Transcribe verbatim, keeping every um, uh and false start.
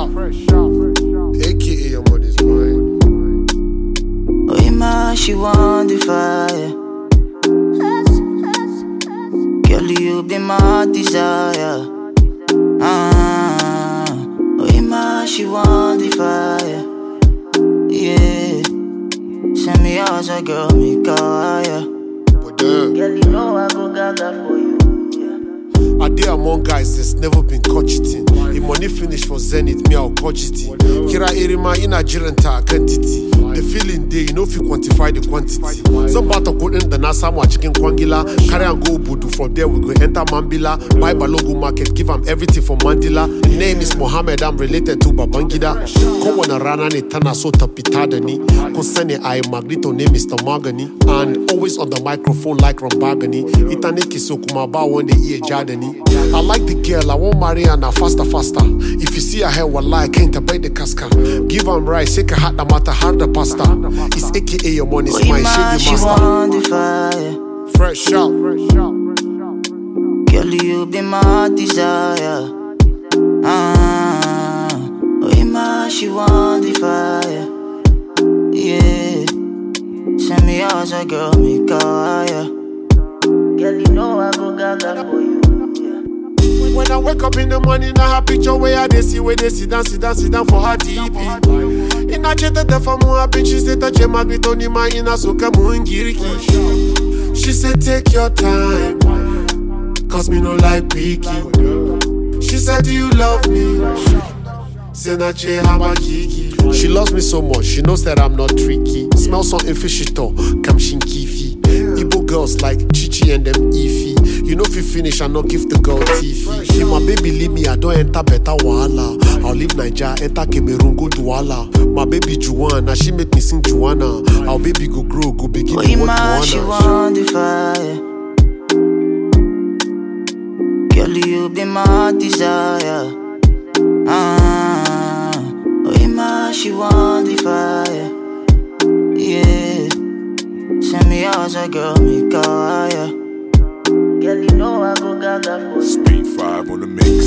out. A K A your money's mine. Oh, Ima, she want the fire. Girl, you be my desire. Ah, oh, Ima, she want the fire. Yeah, send me out, a girl, me kaya. But damn, Girl, you know I go gaga for you. I dey among guys that's never been caught cheating. If money finish for Zenith, me I'll catch it. Kira Irima in a jiranta quantity. The feeling day, you know if you quantify the quantity. Some part of coding the Nasa chicken kwangila. Carry and go Budu, from there we go enter Mambila. Buy Balogu market, give am everything for Mandila. The name is Mohammed, I'm related to Babangida. Come on a rana ni tana so tapitada ni. Konsene I Magrito name Mister Magani. And always on the microphone like Rambagani. Itaneki so kumaba when they ear jadani. I like the girl, I won't marry her now faster, faster. If you see her hair, wallah, I can't buy the casca. Give am rice, shake a hat, no matter how the pasta. It's A K A your money, it's my shady master. She want the fire. Fresh out. Girl, you be my desire. Ah, oh, Ima, she want the fire. Yeah, send me out, a girl, me kaya. Girl, you know I go gaga for you. When I wake up in the morning, I have picture where I they see where they sit down, sit down, sit down for her T V. In a jet the famu a bitch, she said that you magnet on my in a soka muingiriki. She said take your time, cause me no like picky. She said do you love me? Say na che habakiki. She loves me so much, she knows that I'm not tricky. Smell something fishy to kamshin kifi. Igbo girls like Chichi and them Ify. You know if you finish, I not give the girl Tiffy. If my baby leave me, I don't enter better wahala. I'll leave Niger, enter Cameroon, go Douala. My baby Juana, she make me sing Juana. Our baby go grow, go begin to work Juana. She want the fire. Girl, you be my desire. Ah, oh, Ima, she want the fire. Yeah, send me out, a girl, me kaya. Girl, you know I go gaga for you. Speed five on the mix.